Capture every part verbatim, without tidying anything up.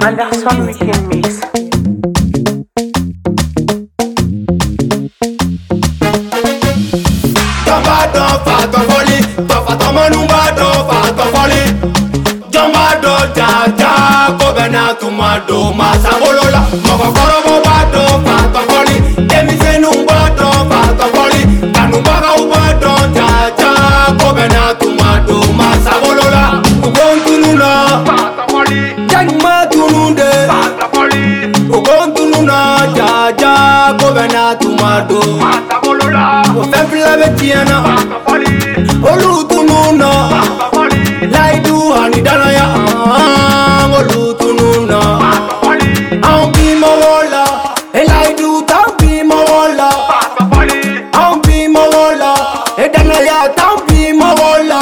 Anderson Weekend Mix. Jamba do fa to foli, to fa to manumba do fa to foli. Jamba do ja ja ko bena tuma do masa bolola. Moko koro mo ba do fa to foli, emi se numba do fa to foli. Kanumba ga uba do ja ja ko bena tuma do masa bolola. Ugon tununa fa to foli, jangma tununde fa to foli. Ugon tununa ja ja ko bena tuma do masa bolola. O fempla betiana olutununa laidu anidana ya olutununa ambi mola elaidu tambi mola ambi mola edana ya tambi mola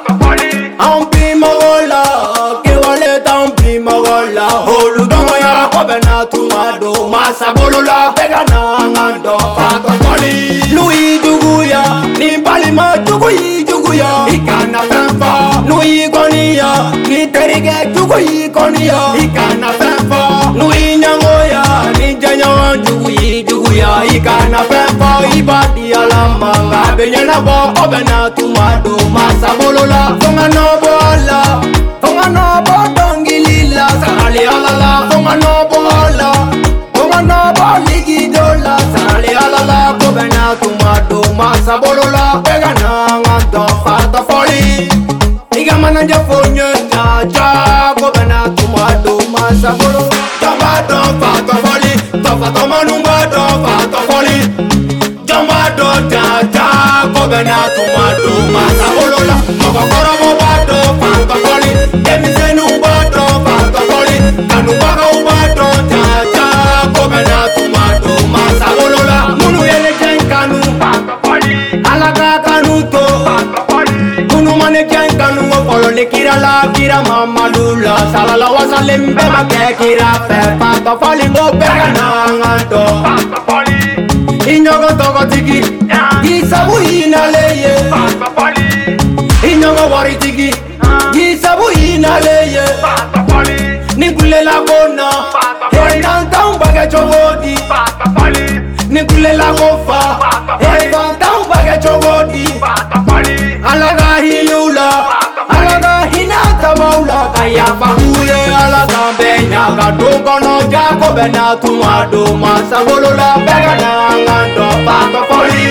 ambi mola kewale tambi mola oludongo ya kobena tumado masabolola pegana ngando fatopoli lui duguya ni palima duguyi duguya ikana fanfa lui konia ni terige duguyi konia ikana fanfa lui nyangoya ni janyawa duguyi duguya ikana fanfa ibadi alamanga benyana bo obena tumado masabolola fonga no bola fonga no bodongilila sarali alala fonga no bola fonga no boligidola sarali alala kobena tumado masabolola pegana ngando fata foli iga mananja fonye ja ja kobena tumado masabolo jamba do fata foli to fata manumba do fata foli jamba do ja ja kobena tumado masabolola moko koro mo ba do fata foli emi senu ba do fata foli kanu ba ga uba do ja ja kobena tumado masabolola munu yele jen kanu fata foli alaga kanu to fata foli munu mane jen kanu mo polo le kira la kira mama lula salala wasalembe ma ke kira fe fata foli mo pegana ngando fata foli inyogo togo tiki gisabu inaleye fata foli inyogo wari tiki gisabu inaleye fata foli nikule la kona hey tanta umbaga chogodi fata foli nikule la kofa hey tanta umbaga chogodi fata foli alaga hilula alaga hinata maula kaya pahuye alaga benya kadongo no jako bena tumado masabolola begana ngando fata foli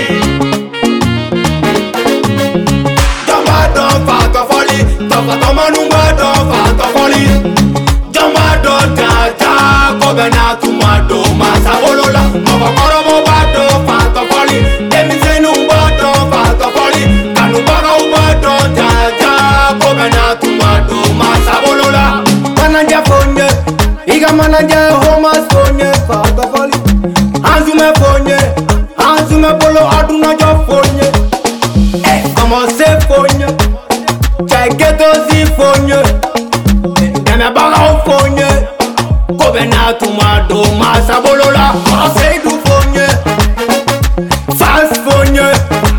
jamba do fata foli to fata manumba do fata foli jamba do ja ja ko bena tumado masabolola moko koro mo ba do fata foli emi senu ba do fata foli kanu baga uba do ja ja ko bena tumado masabolola mananja fonye iga mananja homas fonye fata foli anzume fonye anzume polo aduna jo fonye eh como se fonye chegeto si fonye deme baga fonye ko bena tumado masabolola ose du fonye fast fonye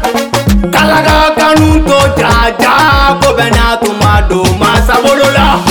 kalaga kanunto ja ja ko bena tumado masabolola